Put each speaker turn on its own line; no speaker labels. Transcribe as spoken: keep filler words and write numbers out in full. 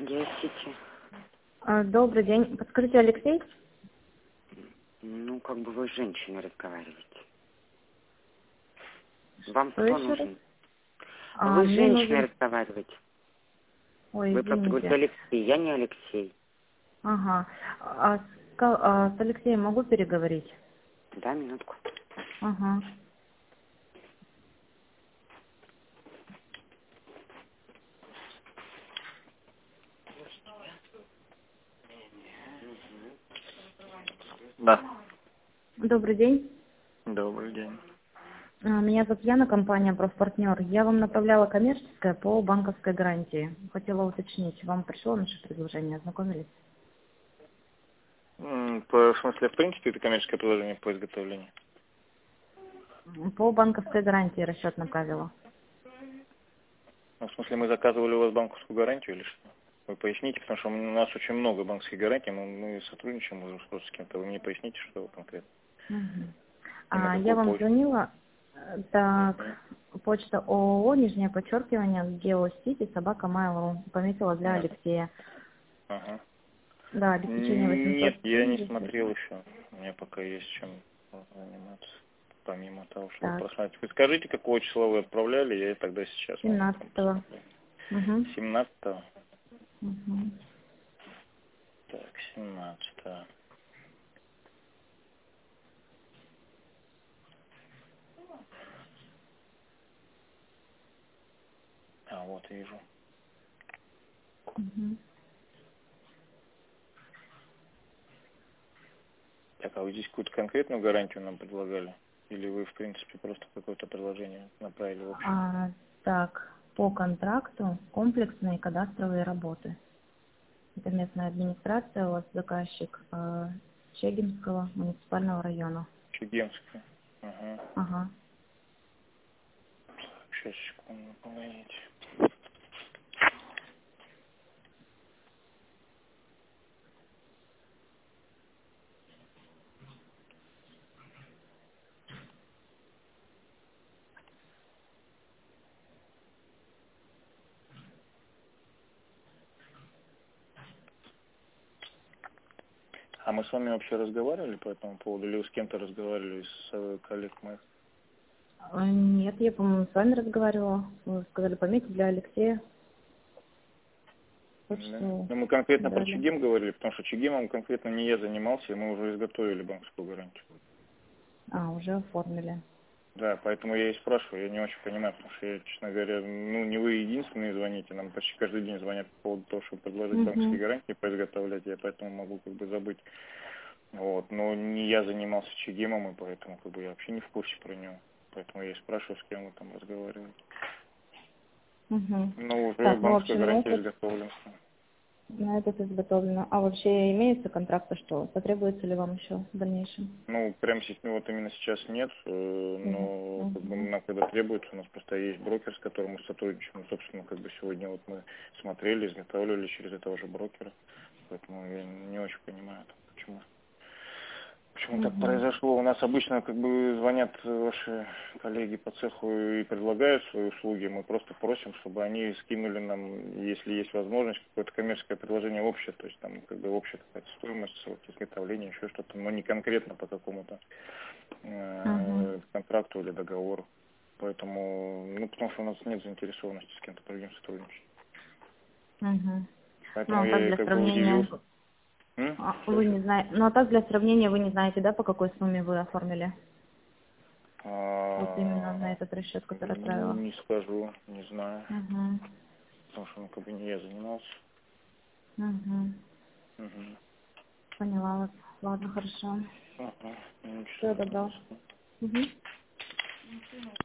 Здравствуйте.
А, Добрый день. Подскажите, Алексей?
Ну, как бы вы с женщиной разговариваете. Вам
Что
кто
еще раз?
нужен?
А,
Вы с
мне
женщиной
нужен...
разговариваете.
Ой,
Вы просто говорите
извините.
Алексей, я не Алексей.
Ага. А, с, ка- а с Алексеем могу переговорить?
Да, минутку.
Ага.
Да.
Добрый день.
Добрый день.
А, Меня зовут Яна, компания «Профпартнер». Я вам направляла коммерческое по банковской гарантии. Хотела уточнить, вам пришло наше предложение, ознакомились?
М, По, в смысле, в принципе, это коммерческое приложение по изготовлению?
По банковской гарантии расчет направила.
Ну, в смысле, мы заказывали у вас банковскую гарантию или что? Вы поясните, потому что у нас очень много банковских гарантий, мы, мы сотрудничаем, можем просто с кем-то. Вы мне поясните, что вы конкретно?
Мгм.
И на
А, я
какую
вам
почту?
звонила, э, так,
Мгм.
почта ООО, нижнее подчеркивание, геосити, собака Mail.ru, пометила для
Да.
Алексея.
Ага.
Да, обеспечение
Нет, я не
восемьсот семьдесят.
смотрел еще. У меня пока есть чем заниматься, помимо того, чтобы
Так,
просмотреть. Вы скажите, какого числа вы отправляли, я тогда сейчас могу там
семнадцатого.
посмотреть.
Угу.
семнадцатого.
Угу.
Так, семнадцатого. А, вот вижу.
Угу.
Так, а вы здесь какую-то конкретную гарантию нам предлагали? Или вы, в принципе, просто какое-то предложение направили в общем?
А, так, по контракту комплексные кадастровые работы. Это местная администрация, у вас заказчик э, Чегемского муниципального района.
Чегемская. Ага.
Ага.
Сейчас, секунду, погодите. А мы с вами вообще разговаривали по этому поводу? Или вы с кем-то разговаривали из э, коллег моих?
А, Нет, я, по-моему, с вами разговаривала. Вы сказали, пометить для Алексея.
Да.
Почту
Ну, мы конкретно про
дали.
Чегем говорили, потому что Чегемом конкретно не я занимался, и мы уже изготовили банковскую гарантию.
А, уже оформили.
Да, поэтому я и спрашиваю, я не очень понимаю, потому что я, честно говоря, ну, не вы единственные звоните, нам почти каждый день звонят по поводу того, чтобы предложить банковские
Угу.
гарантии поизготовлять, я поэтому могу как бы забыть. Вот, но не я занимался Чегемом, и поэтому как бы я вообще не в курсе про него. Поэтому я и спрашиваю, с кем вы там разговариваете.
Угу.
Ну, уже
Так, ну, в
банковская
общем, на
гарантия
этот,
изготовлена.
на этот изготовлено. А вообще имеется контракт, что потребуется ли вам еще в дальнейшем?
Ну, прямо сейчас, ну, вот именно сейчас нет, э,
Нет.
но как бы
Угу.
нам когда требуется, у нас просто есть брокер, с которым мы сотрудничаем. Ну, собственно, как бы сегодня вот мы смотрели, изготавливали через этого же брокера. Поэтому я не очень понимаю, там, почему. Почему так
Угу.
произошло? У нас обычно как бы звонят ваши коллеги по цеху и предлагают свои услуги. Мы просто просим, чтобы они скинули нам, если есть возможность, какое-то коммерческое предложение общее, то есть там как бы общая какая-то стоимость, срок изготовления, еще что-то, но не конкретно по какому-то
Угу.
э, контракту или договору. Поэтому, ну, потому что у нас нет заинтересованности с кем-то другим сотрудничать.
Угу. Ну,
Поэтому
а так
я и
для
как бы
сравнения,
удивился. М?
а,
Что
вы
еще?
не знаете, ну, а так для сравнения вы не знаете, да, по какой сумме вы оформили? Вот именно на
А,
этот расчет, который отправила.
не скажу, не знаю.
Угу.
Потому что, ну, как бы не я занимался.
Угу.
Угу.
Поняла вас. Ладно, хорошо.
Ага. Ну,
Всего
ничего,
доброго.
ясно.
Угу.